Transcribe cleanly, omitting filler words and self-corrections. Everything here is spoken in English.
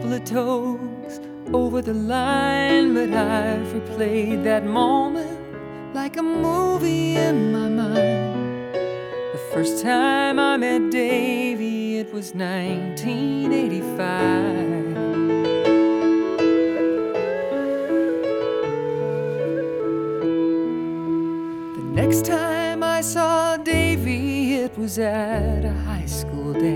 couple of toes over the line, but I've replayed that moment like a movie in my mind. The first time I met Davy, it was 1985. The next time I saw Davy, it was at a high school dance.